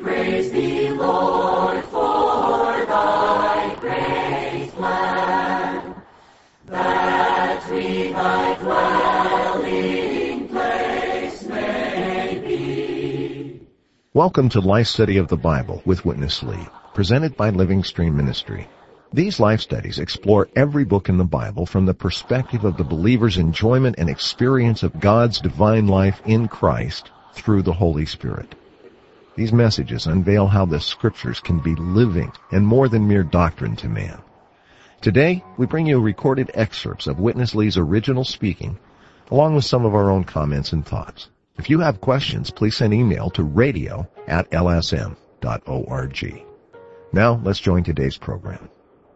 praise thee, Lord, for thy great plan, that we thy dwelling place may be. Welcome to Life Study of the Bible with Witness Lee, presented by Living Stream Ministry. These life studies explore every book in the Bible from the perspective of the believer's enjoyment and experience of God's divine life in Christ through the Holy Spirit. These messages unveil how the Scriptures can be living and more than mere doctrine to man. Today, we bring you recorded excerpts of Witness Lee's original speaking, along with some of our own comments and thoughts. If you have questions, please send email to radio@lsm.org. Now, let's join today's program.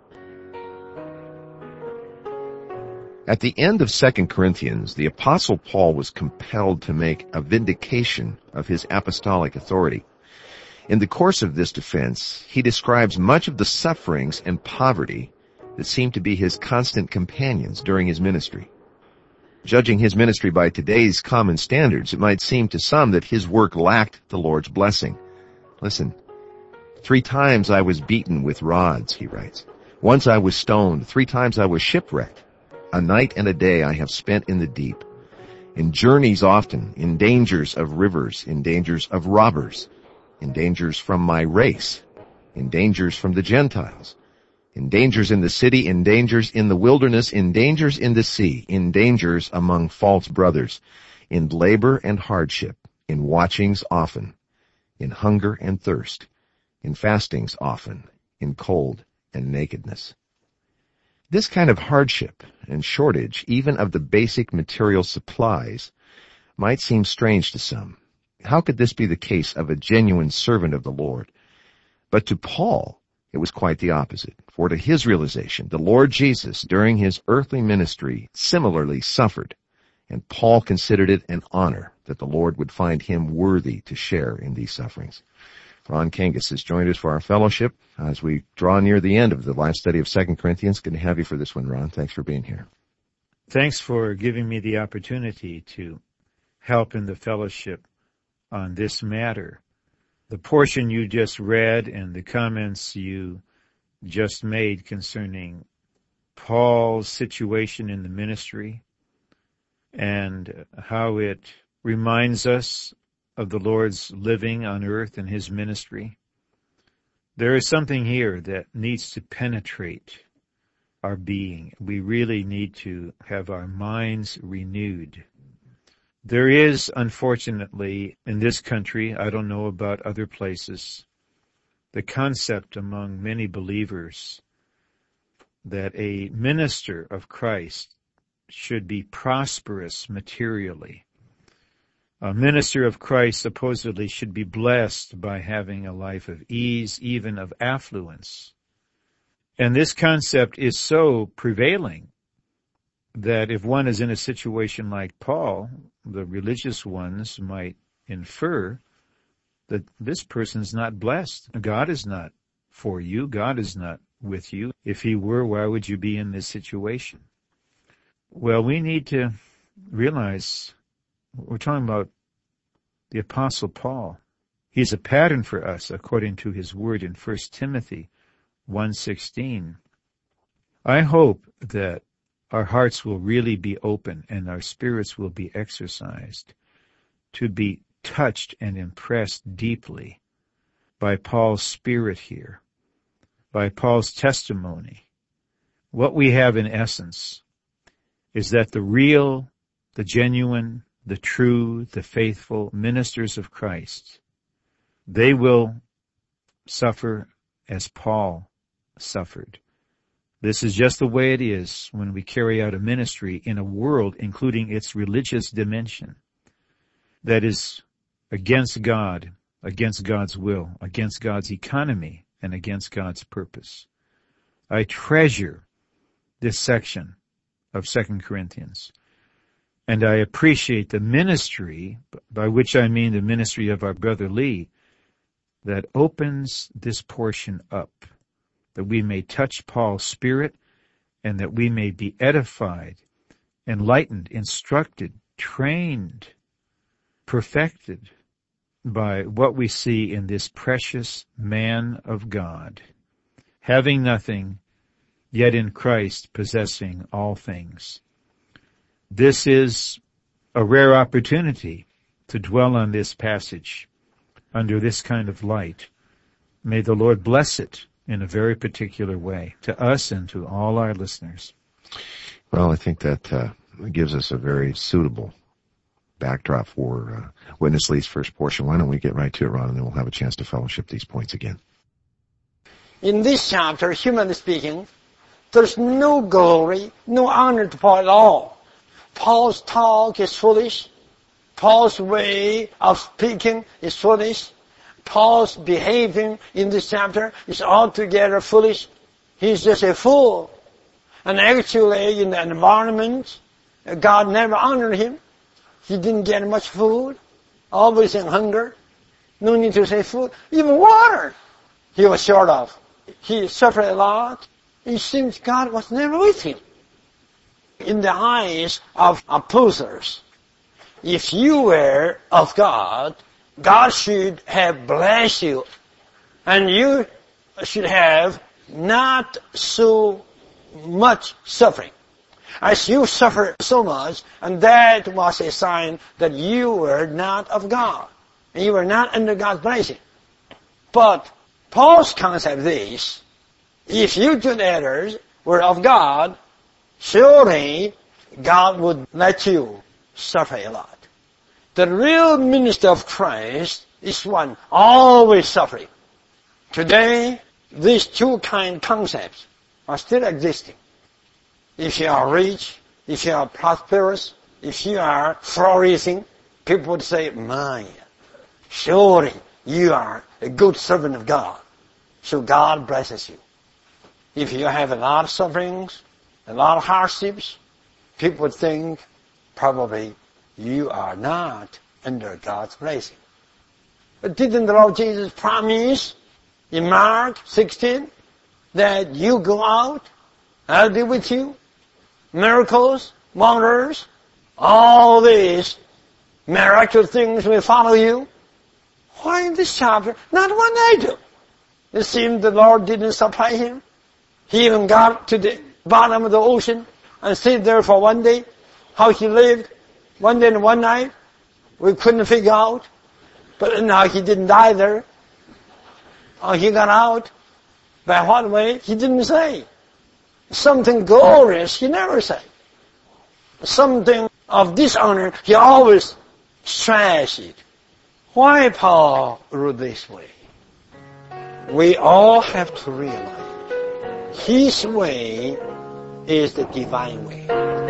At the end of 2 Corinthians, the Apostle Paul was compelled to make a vindication of his apostolic authority. In the course of this defense, he describes much of the sufferings and poverty that seemed to be his constant companions during his ministry. Judging his ministry by today's common standards, it might seem to some that his work lacked the Lord's blessing. Listen, 3 times I was beaten with rods, he writes. Once I was stoned. 3 times I was shipwrecked. A night and a day I have spent in the deep, in journeys often, in dangers of rivers, in dangers of robbers, in dangers from my race, in dangers from the Gentiles, in dangers in the city, in dangers in the wilderness, in dangers in the sea, in dangers among false brothers, in labor and hardship, in watchings often, in hunger and thirst, in fastings often, in cold and nakedness. This kind of hardship and shortage, even of the basic material supplies, might seem strange to some. How could this be the case of a genuine servant of the Lord? But to Paul, it was quite the opposite. For to his realization, the Lord Jesus, during his earthly ministry, similarly suffered, and Paul considered it an honor that the Lord would find him worthy to share in these sufferings. Ron Kangas has joined us for our fellowship as we draw near the end of the life study of 2 Corinthians. Good to have you for this one, Ron. Thanks for being here. Thanks for giving me the opportunity to help in the fellowship on this matter. The portion you just read and the comments you just made concerning Paul's situation in the ministry and how it reminds us of the Lord's living on earth and his ministry. There is something here that needs to penetrate our being. We really need to have our minds renewed. There is, unfortunately, in this country, I don't know about other places, the concept among many believers that a minister of Christ should be prosperous materially. A minister of Christ supposedly should be blessed by having a life of ease, even of affluence. And this concept is so prevailing that if one is in a situation like Paul, the religious ones might infer that this person's not blessed. God is not for you. God is not with you. If he were, why would you be in this situation? Well, we need to realize we're talking about the Apostle Paul. He's a pattern for us according to his word in 1 Timothy 1:16. I hope that our hearts will really be open and our spirits will be exercised to be touched and impressed deeply by Paul's spirit here, by Paul's testimony. What we have in essence is that the real, the genuine, the true, the faithful ministers of Christ, they will suffer as Paul suffered. This is just the way it is when we carry out a ministry in a world, including its religious dimension, that is against God, against God's will, against God's economy, and against God's purpose. I treasure this section of 2 Corinthians. And I appreciate the ministry, by which I mean the ministry of our brother Lee, that opens this portion up, that we may touch Paul's spirit and that we may be edified, enlightened, instructed, trained, perfected by what we see in this precious man of God, having nothing, yet in Christ possessing all things. This is a rare opportunity to dwell on this passage under this kind of light. May the Lord bless it in a very particular way to us and to all our listeners. Well, I think that gives us a very suitable backdrop for Witness Lee's first portion. Why don't we get right to it, Ron, and then we'll have a chance to fellowship these points again. In this chapter, humanly speaking, there's no glory, no honor to Paul at all. Paul's talk is foolish. Paul's way of speaking is foolish. Paul's behaving in this chapter is altogether foolish. He's just a fool. And actually, in the environment, God never honored him. He didn't get much food, always in hunger. No need to say food. Even water he was short of. He suffered a lot. It seems God was never with him. In the eyes of opposers, if you were of God, God should have blessed you. And you should have not so much suffering. As you suffer so much, and that was a sign that you were not of God. And you were not under God's blessing. But Paul's concept is, if you two others were of God, surely God would let you suffer a lot. The real minister of Christ is one always suffering. Today, these two kind concepts are still existing. If you are rich, if you are prosperous, if you are flourishing, people would say, my, surely you are a good servant of God. So God blesses you. If you have a lot of sufferings, a lot of hardships, people would think probably you are not under God's blessing. But didn't the Lord Jesus promise in Mark 16 that you go out, I'll be with you? Miracles, wonders, all these miraculous things will follow you. Why in this chapter? Not one item. It seemed the Lord didn't supply him. He even got to the bottom of the ocean and stayed there for one day. How he lived, one day and one night, we couldn't figure out. But now he didn't die there. How he got out, by what way, he didn't say. Something glorious, he never said. Something of dishonor, he always stressed it. Why Paul wrote this way? We all have to realize his way is the divine way.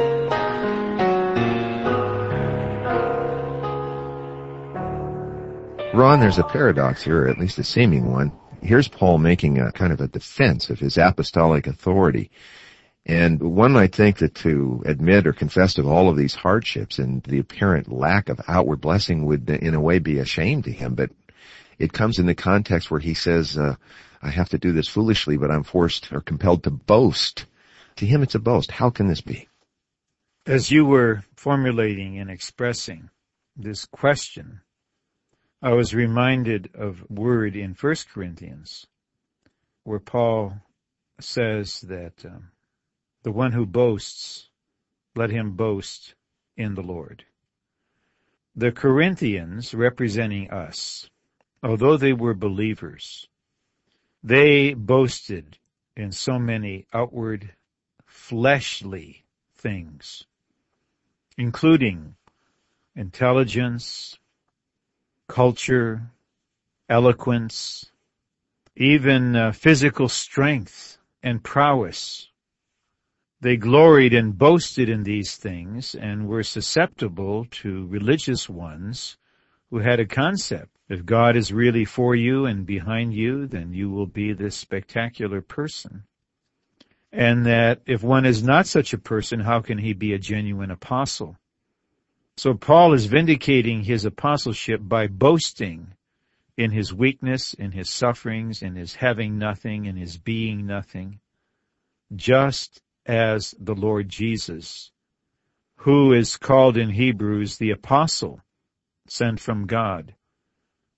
Ron, there's a paradox here, or at least a seeming one. Here's Paul making a kind of a defense of his apostolic authority. And one might think that to admit or confess of all of these hardships and the apparent lack of outward blessing would in a way be a shame to him. But it comes in the context where he says, I have to do this foolishly, but I'm forced or compelled to boast. To him it's a boast. How can this be? As you were formulating and expressing this question, I was reminded of a word in 1 Corinthians where Paul says that the one who boasts, let him boast in the Lord. The Corinthians, representing us, although they were believers, they boasted in so many outward fleshly things, including intelligence, culture, eloquence, even physical strength and prowess. They gloried and boasted in these things and were susceptible to religious ones who had a concept. If God is really for you and behind you, then you will be this spectacular person. And that if one is not such a person, how can he be a genuine apostle? So Paul is vindicating his apostleship by boasting in his weakness, in his sufferings, in his having nothing, in his being nothing, just as the Lord Jesus, who is called in Hebrews the apostle sent from God,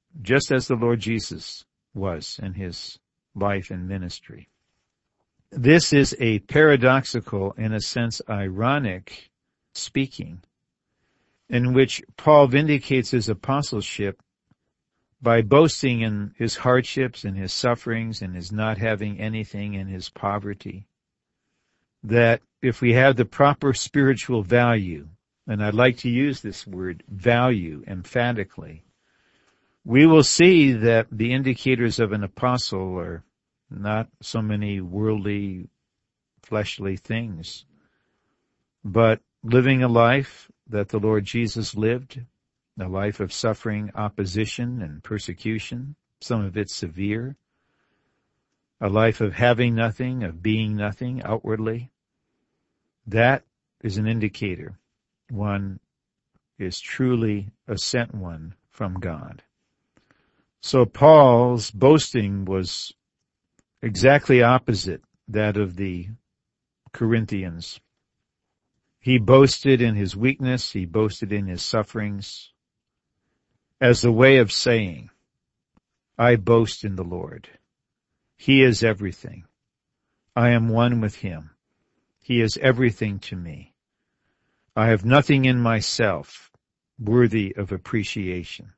just as the Lord Jesus was in his life and ministry. This is a paradoxical, in a sense ironic speaking, in which Paul vindicates his apostleship by boasting in his hardships and his sufferings and his not having anything in his poverty. That if we have the proper spiritual value, and I'd like to use this word value emphatically, we will see that the indicators of an apostle are not so many worldly, fleshly things, but living a life that the Lord Jesus lived, a life of suffering opposition and persecution, some of it severe, a life of having nothing, of being nothing outwardly. That is an indicator one is truly a sent one from God. So Paul's boasting was exactly opposite that of the Corinthians. He boasted in his weakness, he boasted in his sufferings, as a way of saying, I boast in the Lord. He is everything. I am one with him. He is everything to me. I have nothing in myself worthy of appreciation.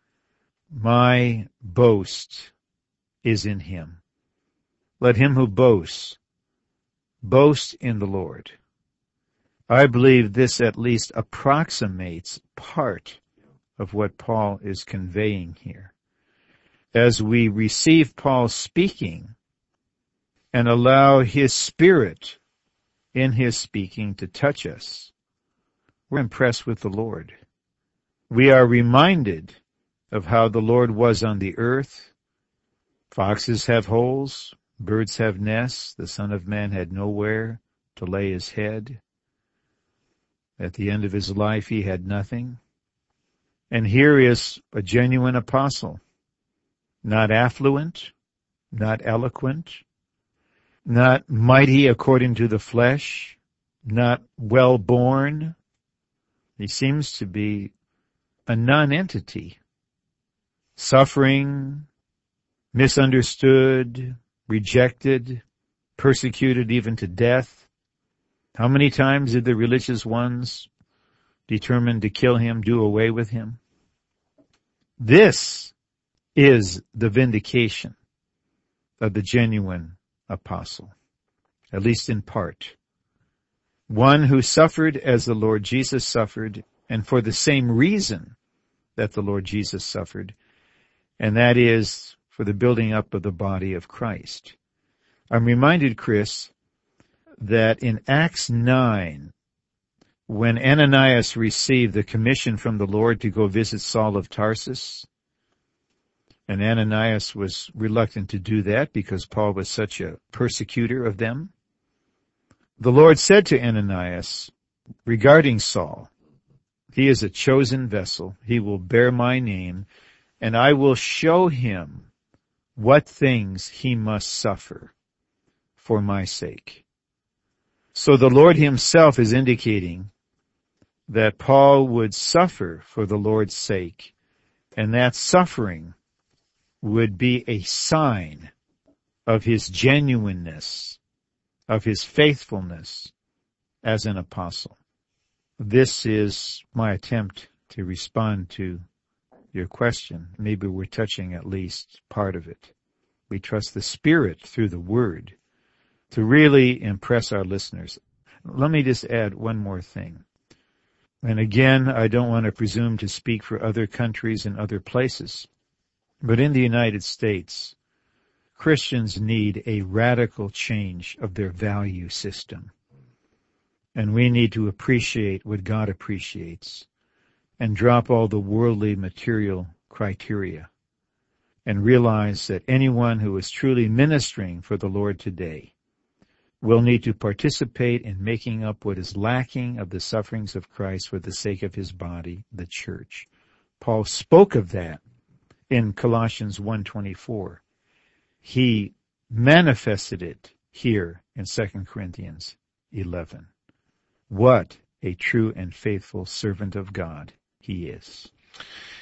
My boast is in him. Let him who boasts, boast in the Lord. I believe this at least approximates part of what Paul is conveying here. As we receive Paul speaking and allow his Spirit in his speaking to touch us, we're impressed with the Lord. We are reminded of how the Lord was on the earth. Foxes have holes, birds have nests, the Son of Man had nowhere to lay his head. At the end of his life, he had nothing. And here is a genuine apostle, not affluent, not eloquent, not mighty according to the flesh, not well-born. He seems to be a non-entity, suffering, misunderstood, rejected, persecuted even to death. How many times did the religious ones determined to kill him, do away with him? This is the vindication of the genuine apostle, at least in part. One who suffered as the Lord Jesus suffered, and for the same reason that the Lord Jesus suffered, and that is for the building up of the body of Christ. I'm reminded, Chris, that in Acts 9, when Ananias received the commission from the Lord to go visit Saul of Tarsus, and Ananias was reluctant to do that because Paul was such a persecutor of them, the Lord said to Ananias regarding Saul, he is a chosen vessel, he will bear my name, and I will show him what things he must suffer for my sake. So the Lord himself is indicating that Paul would suffer for the Lord's sake, and that suffering would be a sign of his genuineness, of his faithfulness as an apostle. This is my attempt to respond to your question. Maybe we're touching at least part of it. We trust the Spirit through the Word to really impress our listeners. Let me just add one more thing. And again, I don't want to presume to speak for other countries and other places, but in the United States, Christians need a radical change of their value system. And we need to appreciate what God appreciates and drop all the worldly material criteria and realize that anyone who is truly ministering for the Lord today will need to participate in making up what is lacking of the sufferings of Christ for the sake of his body, the church. Paul spoke of that in Colossians 1:24. He manifested it here in 2 Corinthians 11. What a true and faithful servant of God he is.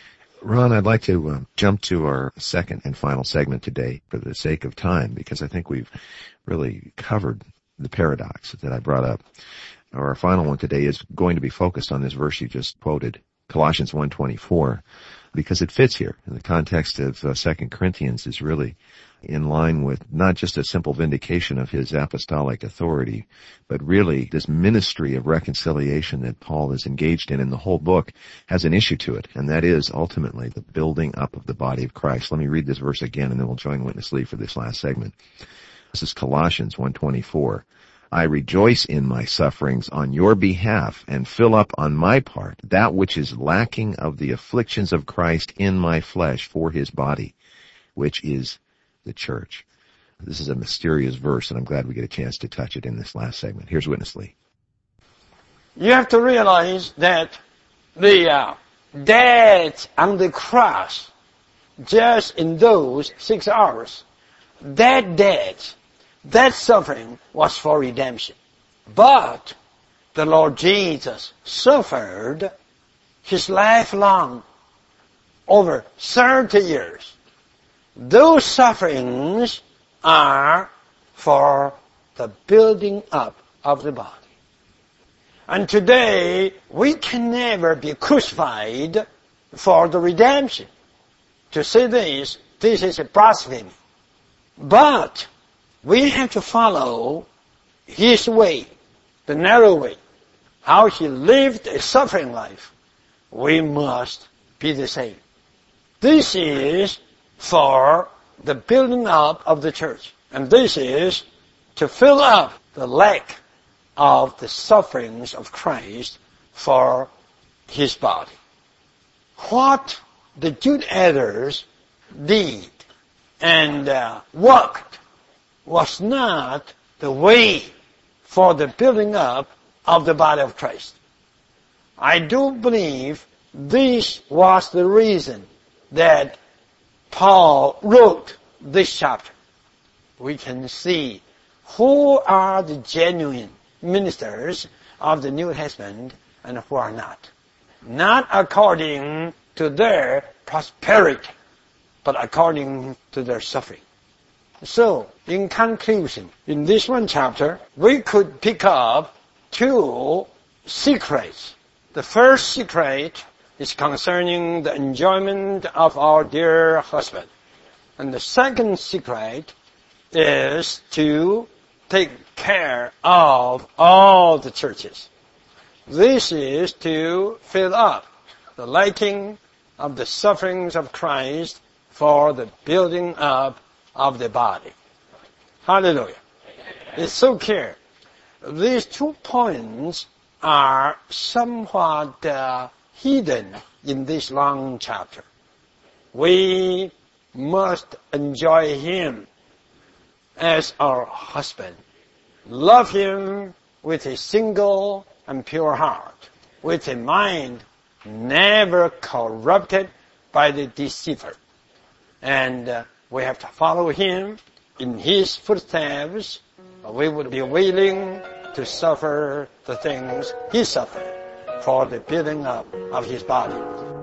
Ron, I'd like to jump to our second and final segment today for the sake of time, because I think we've really covered the paradox that I brought up. Our final one today is going to be focused on this verse you just quoted, Colossians 1:24, because it fits here in the context of 2 Corinthians. Is really in line with not just a simple vindication of his apostolic authority, but really this ministry of reconciliation that Paul is engaged in the whole book has an issue to it, and that is ultimately the building up of the body of Christ. Let me read this verse again, and then we'll join Witness Lee for this last segment. This is Colossians 1:24. I rejoice in my sufferings on your behalf and fill up on my part that which is lacking of the afflictions of Christ in my flesh for his body, which is the church. This is a mysterious verse, and I'm glad we get a chance to touch it in this last segment. Here's Witness Lee. You have to realize that the death on the cross, just in those 6 hours, that death, that suffering was for redemption. But the Lord Jesus suffered his life long, over 30 years. Those sufferings are for the building up of the body. And today, we can never be crucified for the redemption. To say this is a blasphemy. But we have to follow his way, the narrow way, how he lived a suffering life. We must be the same. This is for the building up of the church. And this is to fill up the lack of the sufferings of Christ for his body. What the Jude elders did and worked was not the way for the building up of the body of Christ. I do believe this was the reason that Paul wrote this chapter. We can see who are the genuine ministers of the New Testament and who are not. Not according to their prosperity, but according to their suffering. So, in conclusion, in this one chapter, we could pick up 2 secrets. The first secret is concerning the enjoyment of our dear husband. And the second secret is to take care of all the churches. This is to fill up the lacking of the sufferings of Christ for the building up of the body. Hallelujah. It's so clear. These 2 points are somewhat hidden in this long chapter. We must enjoy him as our husband. Love him with a single and pure heart, with a mind never corrupted by the deceiver. And we have to follow him in his footsteps. We would be willing to suffer the things he suffered for the building up of his body.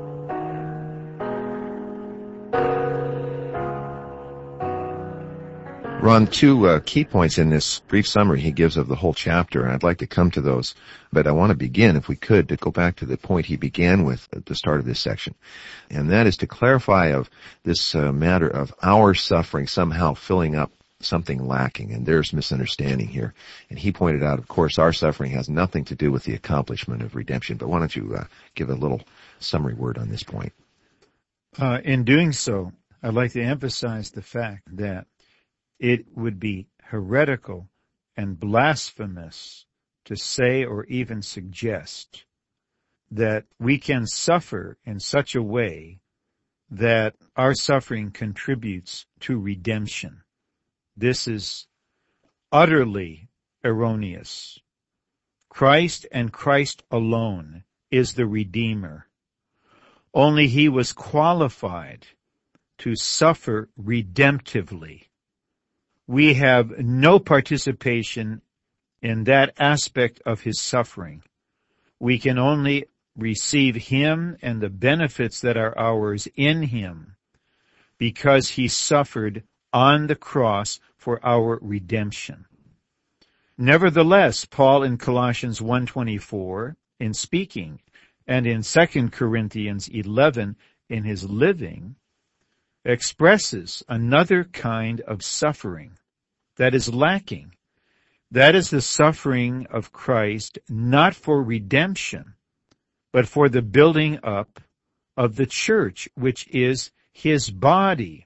Ron, 2 key points in this brief summary he gives of the whole chapter, and I'd like to come to those, but I want to begin, if we could, to go back to the point he began with at the start of this section, and that is to clarify of this matter of our suffering somehow filling up something lacking, and there's misunderstanding here. And he pointed out, of course, our suffering has nothing to do with the accomplishment of redemption, but why don't you give a little summary word on this point? In doing so, I'd like to emphasize the fact that it would be heretical and blasphemous to say or even suggest that we can suffer in such a way that our suffering contributes to redemption. This is utterly erroneous. Christ and Christ alone is the Redeemer. Only he was qualified to suffer redemptively. We have no participation in that aspect of his suffering. We can only receive him and the benefits that are ours in him because he suffered on the cross for our redemption. Nevertheless, Paul in Colossians 1:24, in speaking, and in 2 Corinthians 11, in his living, expresses another kind of suffering that is lacking. That is the suffering of Christ, not for redemption, but for the building up of the church, which is his body.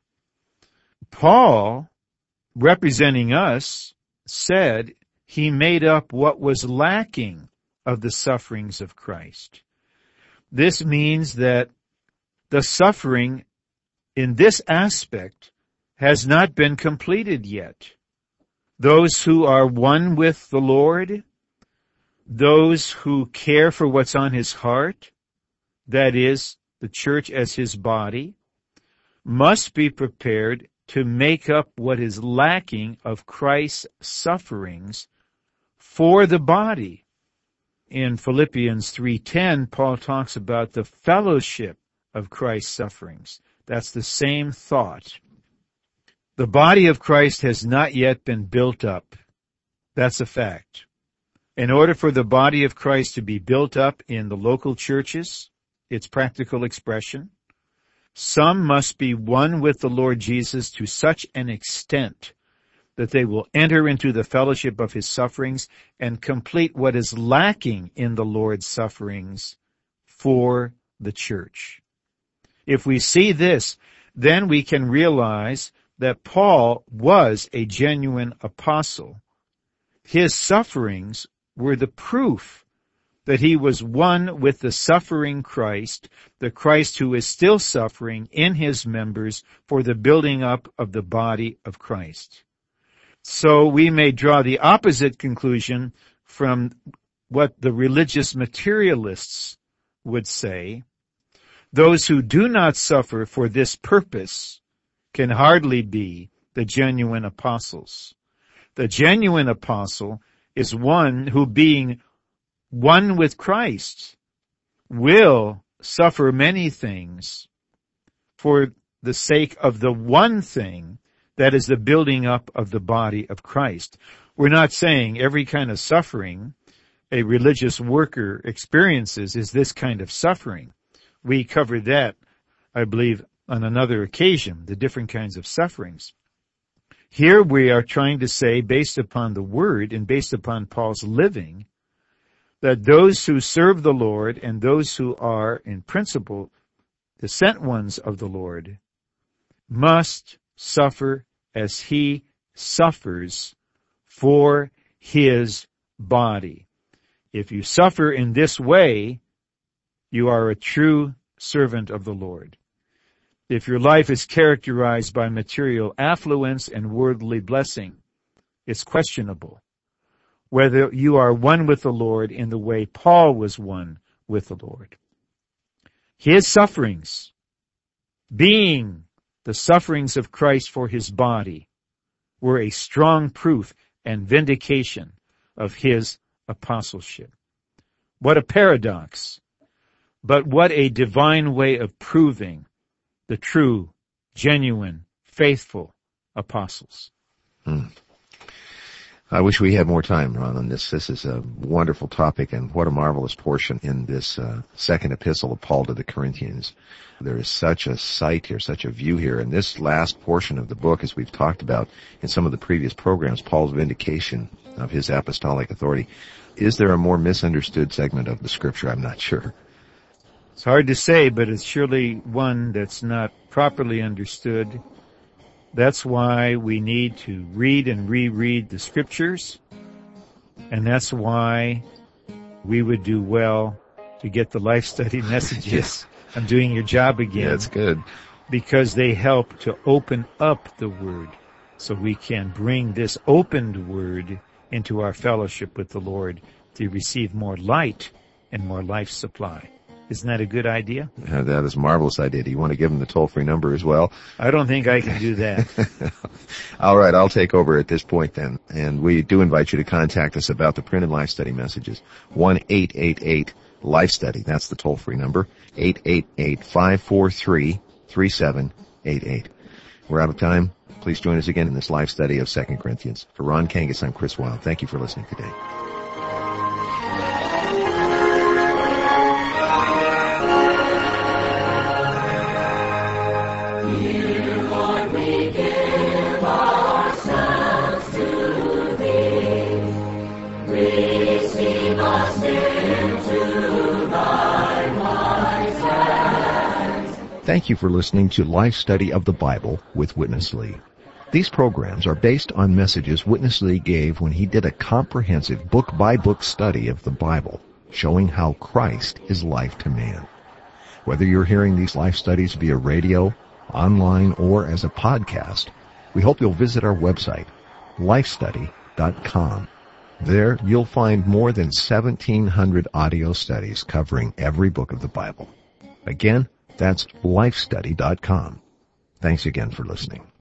Paul, representing us, said he made up what was lacking of the sufferings of Christ. This means that the suffering in this aspect has not been completed yet. Those who are one with the Lord, those who care for what's on his heart, that is, the church as his body, must be prepared to make up what is lacking of Christ's sufferings for the body. In Philippians 3:10, Paul talks about the fellowship of Christ's sufferings. That's the same thought. The body of Christ has not yet been built up. That's a fact. In order for the body of Christ to be built up in the local churches, its practical expression, some must be one with the Lord Jesus to such an extent that they will enter into the fellowship of his sufferings and complete what is lacking in the Lord's sufferings for the church. If we see this, then we can realize that Paul was a genuine apostle. His sufferings were the proof that he was one with the suffering Christ, the Christ who is still suffering in his members for the building up of the body of Christ. So we may draw the opposite conclusion from what the religious materialists would say. Those who do not suffer for this purpose can hardly be the genuine apostles. The genuine apostle is one who, being one with Christ, will suffer many things for the sake of the one thing that is the building up of the body of Christ. We're not saying every kind of suffering a religious worker experiences is this kind of suffering. We covered that, I believe, on another occasion, the different kinds of sufferings. Here we are trying to say, based upon the Word and based upon Paul's living, that those who serve the Lord and those who are, in principle, the sent ones of the Lord, must suffer as he suffers for his body. If you suffer in this way, you are a true servant of the Lord. If your life is characterized by material affluence and worldly blessing, it's questionable whether you are one with the Lord in the way Paul was one with the Lord. His sufferings, being the sufferings of Christ for his body, were a strong proof and vindication of his apostleship. What a paradox, but what a divine way of proving the true, genuine, faithful apostles. I wish we had more time, Ron, on this. This is a wonderful topic, and what a marvelous portion in this second epistle of Paul to the Corinthians. There is such a sight here, such a view here. In this last portion of the book, as we've talked about in some of the previous programs, Paul's vindication of his apostolic authority. Is there a more misunderstood segment of the Scripture? I'm not sure. It's hard to say, but it's surely one that's not properly understood. That's why we need to read and reread the Scriptures, and that's why we would do well to get the Life Study messages. Yes. I'm doing your job again. Yeah, that's good. Because they help to open up the Word so we can bring this opened Word into our fellowship with the Lord to receive more light and more life supply. Isn't that a good idea? That is a marvelous idea. Do you want to give them the toll-free number as well? I don't think I can do that. All right, I'll take over at this point then. And we do invite you to contact us about the printed Life Study messages. 1-888 Life Study. That's the toll-free number, 888-543-3788. We're out of time. Please join us again in this live study of 2 Corinthians. For Ron Kangas, I'm Chris Wilde. Thank you for listening today. Dear Lord, we give ourselves to Thee. Receive us into Thy wise hands. Thank you for listening to Life Study of the Bible with Witness Lee. These programs are based on messages Witness Lee gave when he did a comprehensive book-by-book study of the Bible, showing how Christ is life to man. Whether you're hearing these life studies via radio, online, or as a podcast, we hope you'll visit our website, lifestudy.com. There, you'll find more than 1,700 audio studies covering every book of the Bible. Again, that's lifestudy.com. Thanks again for listening.